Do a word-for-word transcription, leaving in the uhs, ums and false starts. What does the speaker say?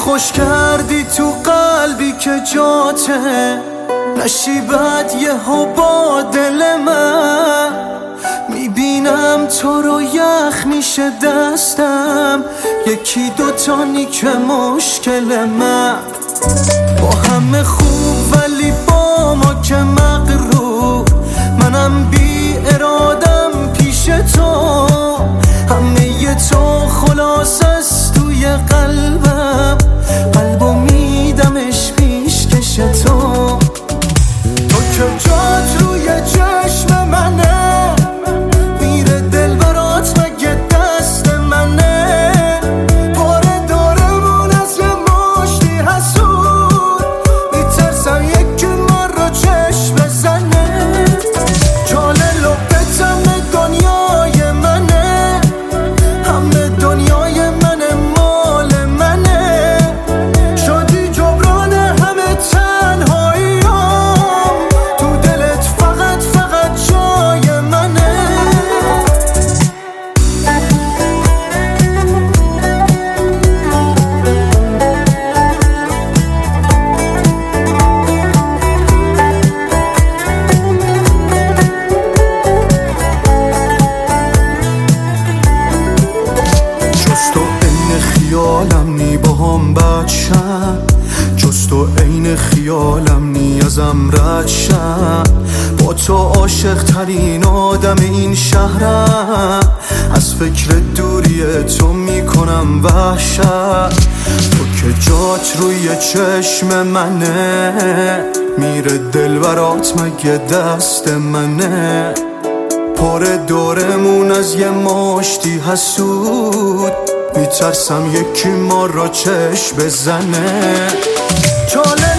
خوش کردی تو قلبی که جاته نشیبت یه ها با دل من. میبینم تو رو یخ میشه دستم، یکی دوتانی که مشکل من. با همه خوب ولی با ما که مغرور، منم بی ارادم پیش تو. همه ی تو خلاص است توی قلبم، قلبو میدمش پیش کش تو. تو که جات روی چشم منه، میره دل برات مگه دست منه. پاره دارمون از یه مشتی حسود، میترسم یکی ما رو چشم بزنه. جان لبت همه دنیای منه، همه دنیای منه مال منه. شدی جبران همه تنهاییام، تو دلت فقط فقط جای منه. جز تو عین خیالم نی با هم بد شم، جز تو عین خیالم نی ازم رد شم. با تو عاشق ترین آدم این شهرم، از فکر دوری تو میکنم وحشت. تو که جات روی چشم منه، میره دل برات مگه دست منه. پاره دورمون از یه مشتی حسود، میترسم یکی ما را چشم بزنه. چاله